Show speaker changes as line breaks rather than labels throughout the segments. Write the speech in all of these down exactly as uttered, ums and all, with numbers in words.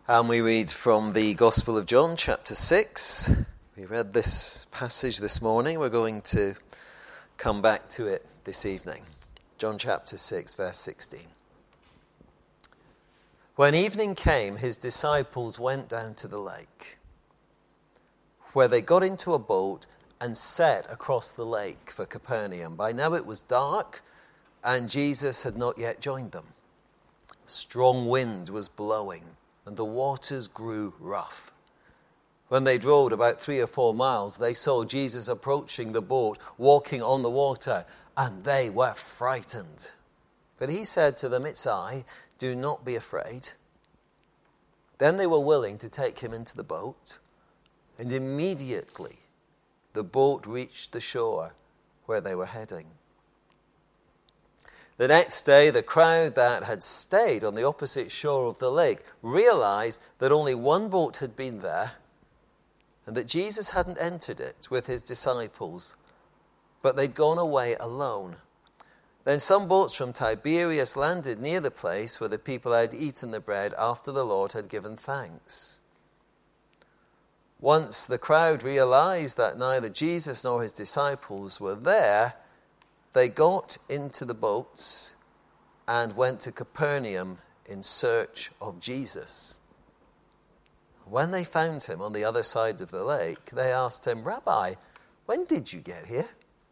And we read from the Gospel of John, chapter six. We read this passage this morning. We're going to come back to it this evening. John chapter six, verse sixteen. When evening came, his disciples went down to the lake, where they got into a boat and set across the lake for Capernaum. By now it was dark, and Jesus had not yet joined them. Strong wind was blowing, and the waters grew rough. When they'd rowed about three or four miles, they saw Jesus approaching the boat, walking on the water, and they were frightened. But he said to them, "It's I, do not be afraid." Then they were willing to take him into the boat, and immediately the boat reached the shore where they were heading. The next day, the crowd that had stayed on the opposite shore of the lake realized that only one boat had been there and that Jesus hadn't entered it with his disciples, but they'd gone away alone. Then some boats from Tiberias landed near the place where the people had eaten the bread after the Lord had given thanks. Once the crowd realized that neither Jesus nor his disciples were there, they got into the boats and went to Capernaum in search of Jesus. When they found him on the other side of the lake, they asked him, "Rabbi, when did you get here?"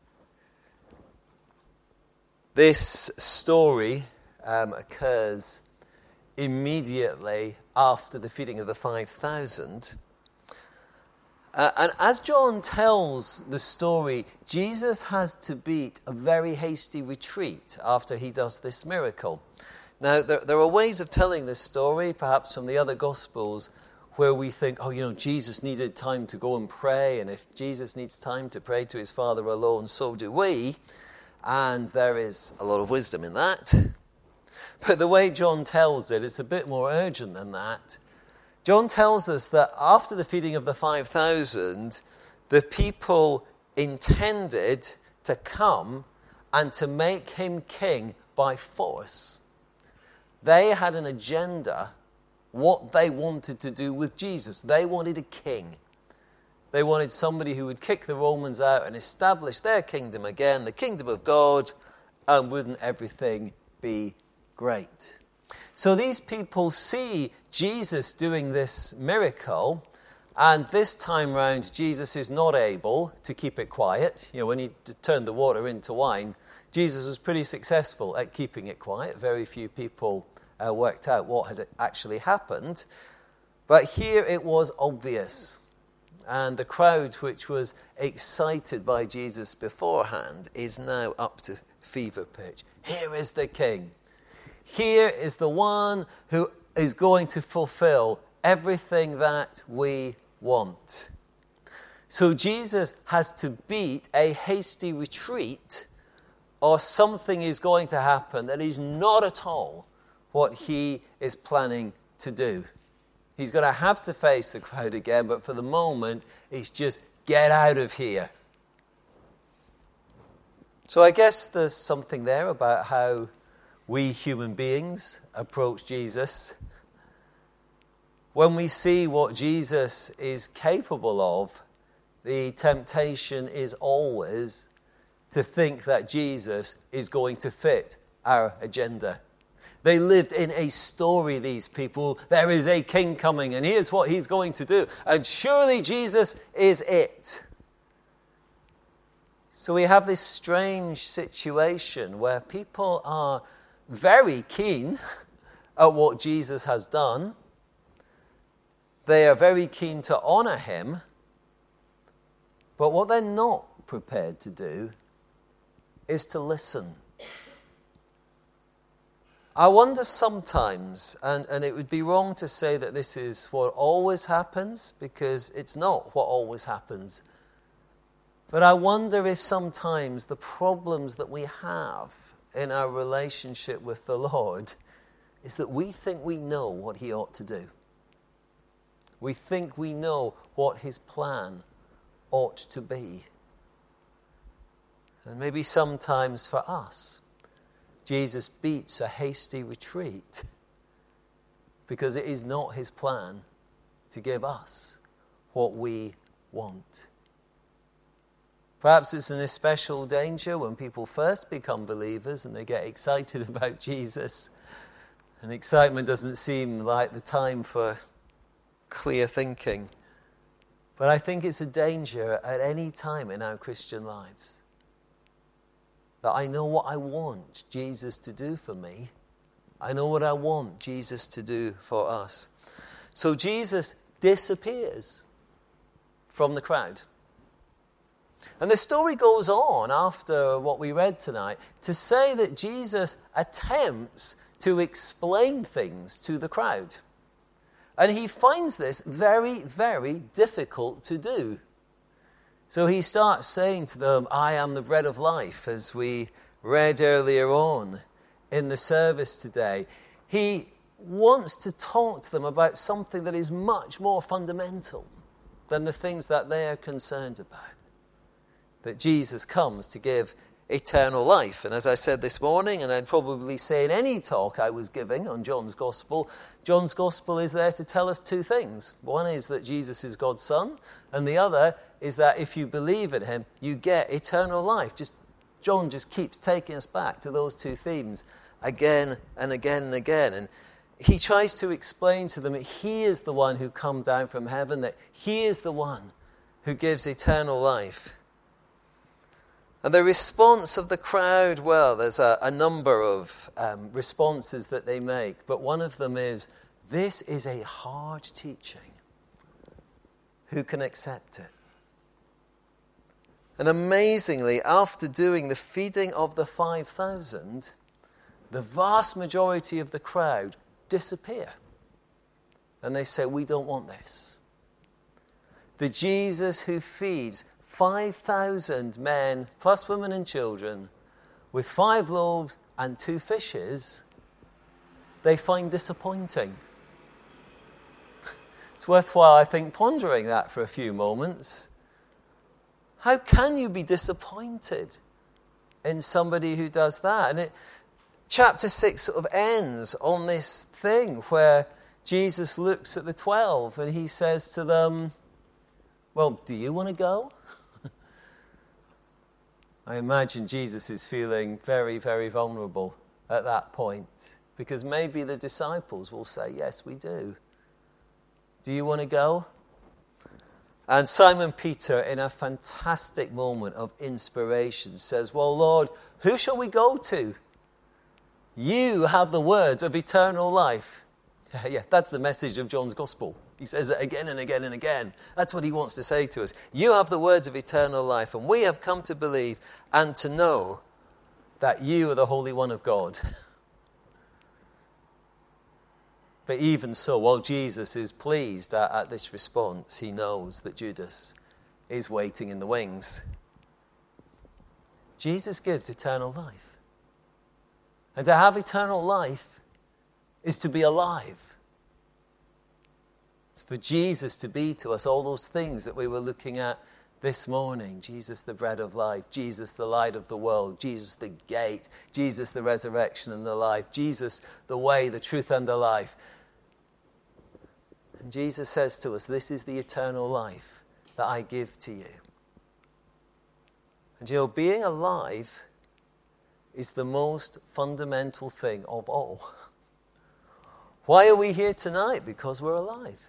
This story um, occurs immediately after the feeding of the five thousand. Uh, and as John tells the story, Jesus has to beat a very hasty retreat after he does this miracle. Now, there, there are ways of telling this story, perhaps from the other Gospels, where we think, oh, you know, Jesus needed time to go and pray, and if Jesus needs time to pray to his Father alone, so do we. And there is a lot of wisdom in that. But the way John tells it, it's a bit more urgent than that. John tells us that after the feeding of the five thousand, the people intended to come and to make him king by force. They had an agenda, what they wanted to do with Jesus. They wanted a king. They wanted somebody who would kick the Romans out and establish their kingdom again, the kingdom of God, and wouldn't everything be great? So these people see Jesus doing this miracle, and this time round, Jesus is not able to keep it quiet. You know, when he turned the water into wine, Jesus was pretty successful at keeping it quiet. Very few people uh, worked out what had actually happened. But here it was obvious. And the crowd, which was excited by Jesus beforehand, is now up to fever pitch. Here is the king. Here is the one who is going to fulfill everything that we want. So Jesus has to beat a hasty retreat, or something is going to happen that is not at all what he is planning to do. He's going to have to face the crowd again, but for the moment, it's just get out of here. So I guess there's something there about how we human beings approach Jesus. When we see what Jesus is capable of, the temptation is always to think that Jesus is going to fit our agenda. They lived in a story, these people. There is a king coming, and here's what he's going to do. And surely Jesus is it. So we have this strange situation where people are very keen at what Jesus has done. They are very keen to honor him. But what they're not prepared to do is to listen. I wonder sometimes, and, and it would be wrong to say that this is what always happens, because it's not what always happens. But I wonder if sometimes the problems that we have in our relationship with the Lord is that we think we know what he ought to do. We think we know what his plan ought to be. And maybe sometimes for us, Jesus beats a hasty retreat because it is not his plan to give us what we want. Perhaps it's an especial danger when people first become believers and they get excited about Jesus, and excitement doesn't seem like the time for clear thinking. But I think it's a danger at any time in our Christian lives. That I know what I want Jesus to do for me. I know what I want Jesus to do for us. So Jesus disappears from the crowd. And the story goes on after what we read tonight to say that Jesus attempts to explain things to the crowd. And he finds this very, very difficult to do. So he starts saying to them, I am the bread of life, as we read earlier on in the service today. He wants to talk to them about something that is much more fundamental than the things that they are concerned about. That Jesus comes to give eternal life. And as I said this morning, and I'd probably say in any talk I was giving on John's Gospel, John's Gospel is there to tell us two things. One is that Jesus is God's Son, and the other is that if you believe in him, you get eternal life. Just John just keeps taking us back to those two themes again and again and again. And he tries to explain to them that he is the one who come down from heaven, that he is the one who gives eternal life. And the response of the crowd, well, there's a, a number of um, responses that they make, but one of them is, this is a hard teaching. Who can accept it? And amazingly, after doing the feeding of the five thousand, the vast majority of the crowd disappear. And they say, we don't want this. The Jesus who feeds five thousand men, plus women and children, with five loaves and two fishes, they find disappointing. It's worthwhile, I think, pondering that for a few moments. How can you be disappointed in somebody who does that? And it, chapter six sort of ends on this thing where Jesus looks at the twelve and he says to them, well, do you want to go? I imagine Jesus is feeling very, very vulnerable at that point, because maybe the disciples will say, yes, we do. Do you want to go? And Simon Peter, in a fantastic moment of inspiration, says, well, Lord, who shall we go to? You have the words of eternal life. Yeah, yeah, that's the message of John's Gospel. He says it again and again and again. That's what he wants to say to us. You have the words of eternal life, and we have come to believe and to know that you are the Holy One of God. But even so, while Jesus is pleased at, at this response, he knows that Judas is waiting in the wings. Jesus gives eternal life. And to have eternal life is to be alive. It's for Jesus to be to us all those things that we were looking at this morning. Jesus, the bread of life. Jesus, the light of the world. Jesus, the gate. Jesus, the resurrection and the life. Jesus, the way, the truth, and the life. And Jesus says to us, this is the eternal life that I give to you. And you know, being alive is the most fundamental thing of all. Why are we here tonight? Because we're alive.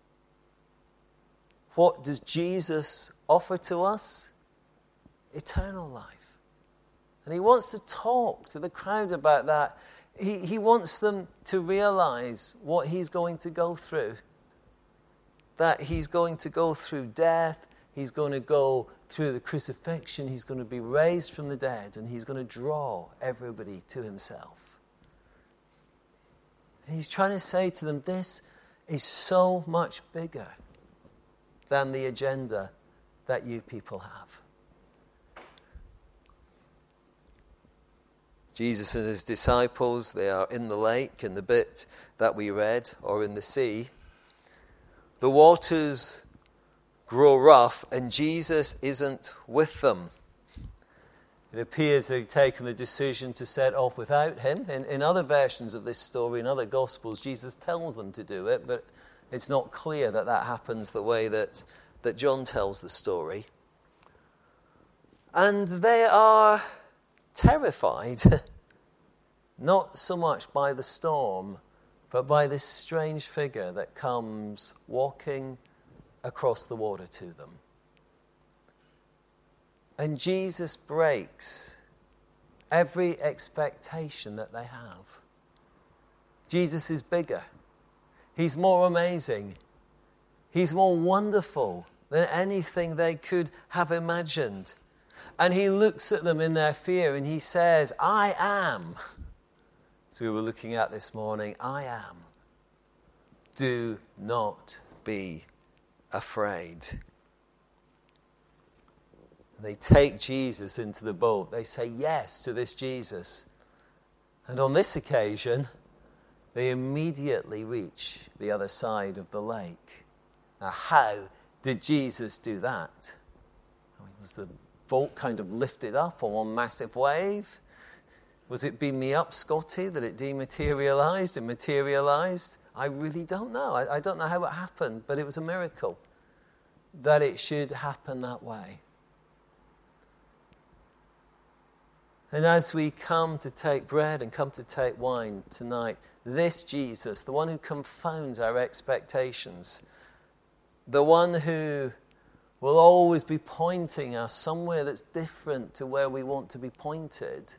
What does Jesus offer to us? Eternal life. And he wants to talk to the crowd about that. He, he wants them to realize what he's going to go through. That he's going to go through death, he's going to go through the crucifixion, he's going to be raised from the dead, and he's going to draw everybody to himself. And he's trying to say to them, this is so much bigger than the agenda that you people have. Jesus and his disciples, they are in the lake, in the bit that we read, or in the sea. The waters grow rough and Jesus isn't with them. It appears they've taken the decision to set off without him. In, in other versions of this story, in other Gospels, Jesus tells them to do it, but it's not clear that that happens the way that, that John tells the story. And they are terrified, not so much by the storm, but by this strange figure that comes walking across the water to them. And Jesus breaks every expectation that they have. Jesus is bigger. He's more amazing. He's more wonderful than anything they could have imagined. And he looks at them in their fear and he says, I am. As we were looking at this morning, I am. Do not be afraid. They take Jesus into the boat. They say yes to this Jesus. And on this occasion, they immediately reach the other side of the lake. Now, how did Jesus do that? I mean, was the boat kind of lifted up on one massive wave? Was it beam me up, Scotty, that it dematerialized and materialized? I really don't know. I, I don't know how it happened, but it was a miracle that it should happen that way. And as we come to take bread and come to take wine tonight, this Jesus, the one who confounds our expectations, the one who will always be pointing us somewhere that's different to where we want to be pointed,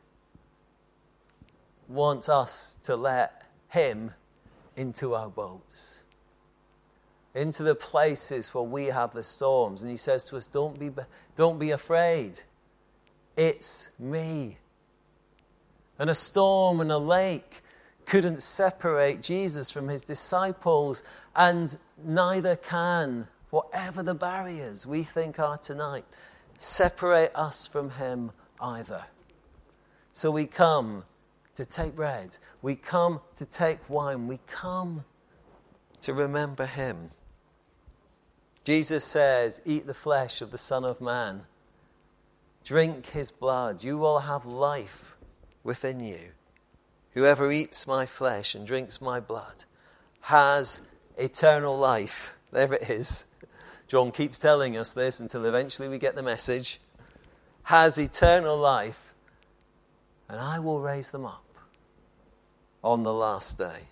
wants us to let him into our boats, into the places where we have the storms. And he says to us, don't be, don't be afraid. It's me. And a storm and a lake couldn't separate Jesus from his disciples, and neither can, whatever the barriers we think are tonight, separate us from him either. So we come to take bread. We come to take wine. We come to remember him. Jesus says, eat the flesh of the Son of Man. Drink his blood. You will have life within you. Whoever eats my flesh and drinks my blood has eternal life. There it is. John keeps telling us this until eventually we get the message. Has eternal life, and I will raise them up on the last day.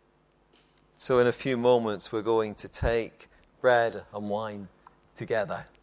So in a few moments we're going to take bread and wine together.